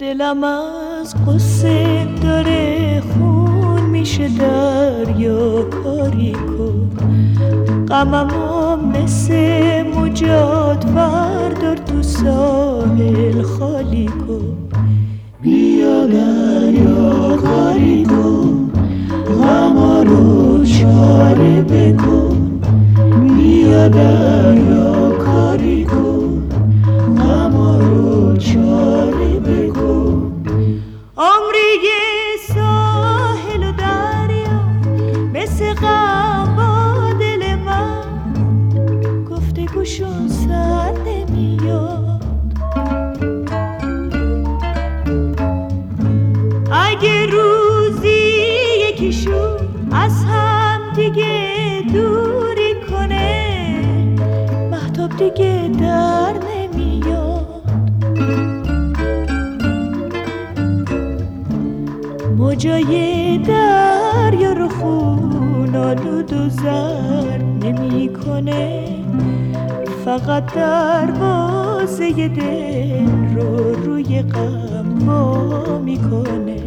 دلم از قصه داره خون میشه دریا کاری کن، غممو مثل مجاد بردار تو ساحل خالی کن. بیا دریا کاری کن، غما رو چاره بکن. بیا دریا کاری کن، غما رو چاره بکن. عمری ساحل و دریا مثل غم با دل من، گفتگوشون سر نمیاد. اگه روزی یکیشون از هم دیگه دوری کنه، مهتاب دیگه در نمیاد. موجای دریا رو خون آلود و زرد نمی کنه، فقط دروازه دل رو روی غم وا میکنه.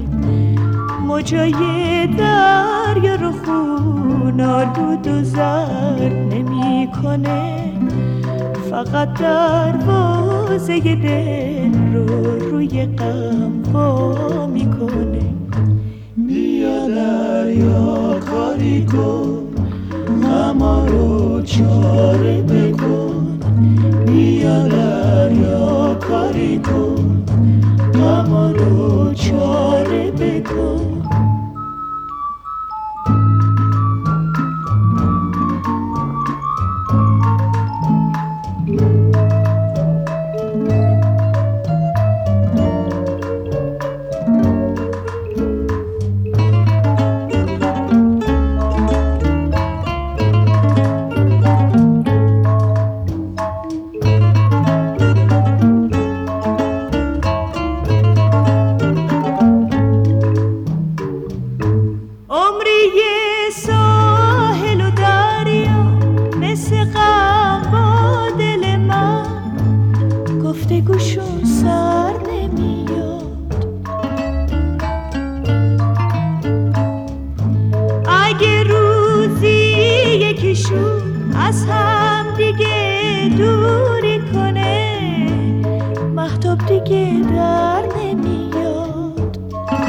موجای دریا رو خون آلود و زرد نمی کنه، فقط دروازه دل رو روی غم وا میکنه. بیا دریا کاری کن، غما رو چاره بکن. بیا دریا کاری کن، غما رو چاره بکن. ساحل و دریا مثل غم با دل من، گفتگوشون سر نمیاد. اگه روزی یکیشون از هم دیگه دوری کنه، مهتاب دیگه در نمیاد.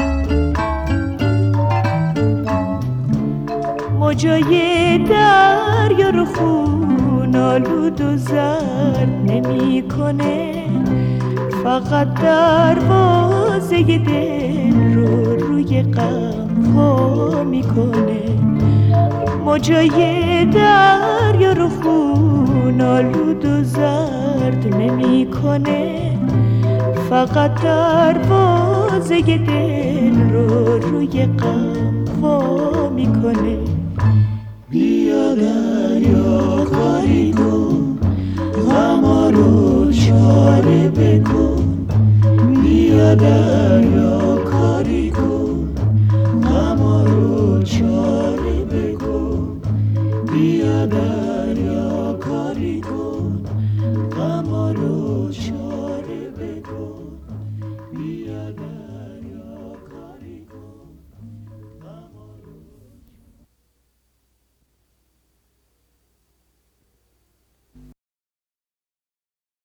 موجای دریا رو خون آلود و زرد نمی کنه، فقط دروازه دل رو روی غم وا میکنه. موجای دریا رو خون آلود و زرد نمی کنه، فقط دروازه دل رو روی غم وا میکنه. بیا دریا کاری کن، غما رو چاره بکن. بیا دریا